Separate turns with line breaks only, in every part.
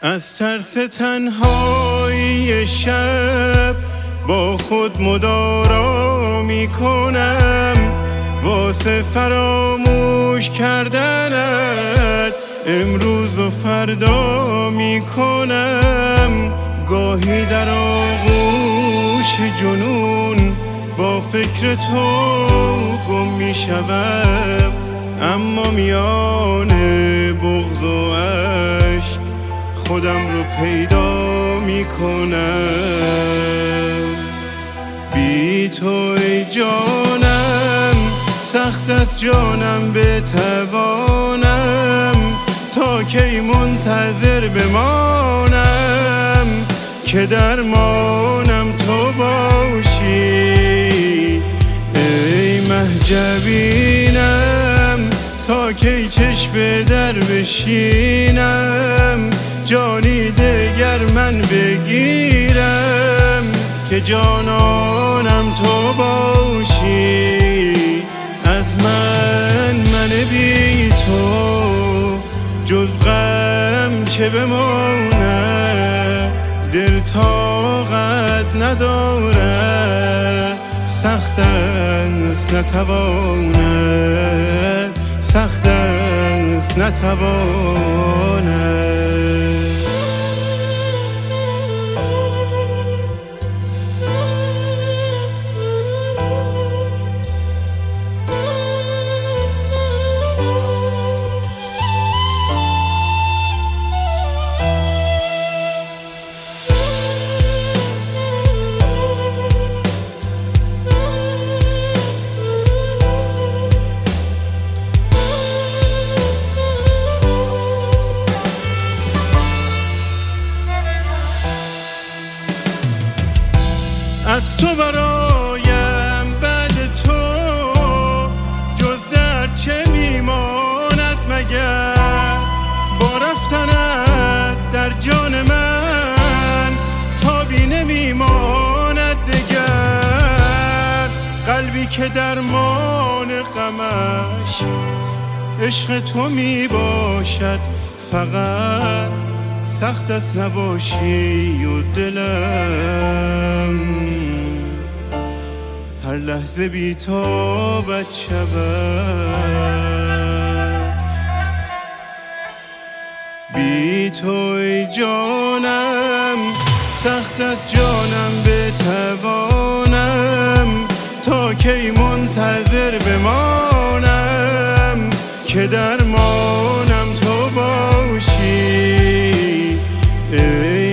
از ترس تنهایی شب با خود مدارا میکنم، واسه فراموش کردنت امروز و فردا میکنم. گاهی در آغوش جنون با فکر تو گم میشوم، اما میان بغض و عشق خودم رو پیدا میکنم. بی تو ای جانم سخت از جانم بتوانم، تا کی منتظر بمانم که درمانم تو باشی. ای مهجبینم تا کی چشم در بشینم، جانی دگر من بگیرم که جانانم تو باشی. از من بی تو جز غم چه بمونه، دل طاقت نداره، سخت است نتواند، سخت است نتواند. از تو برایم بعد تو جز درد چه میماند مگر، با رفتنت در جان من تابی نمیماند دگر. قلبی که درمان غمش عشق تو میباشد فقط، سخت است نباشی و دلم هر لحظه بی تابت شود. بی تو ای جانم سخت از جانم بتوانم، تا کی منتظر بمانم که درمانم تو باشی. ای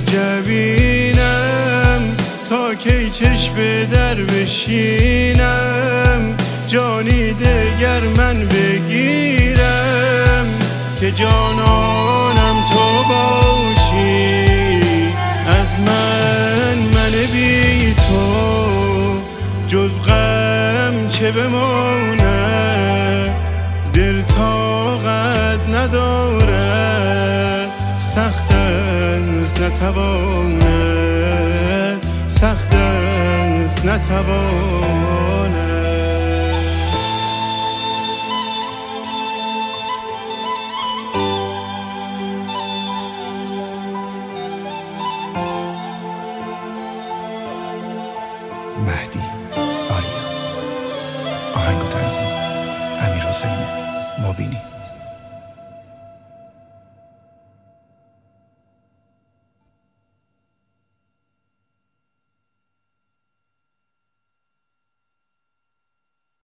مهجبینم تا کی چشم در بشینم، جانی دگر من بگیرم که جانانم تو باشی. از من بی تو جز غم چه بمونه، دل طاقت نداره، سخت است نتواند، سخت است نتواند.
مهدی آریا، آهنگ و تنظیم امیرحسین مبینی.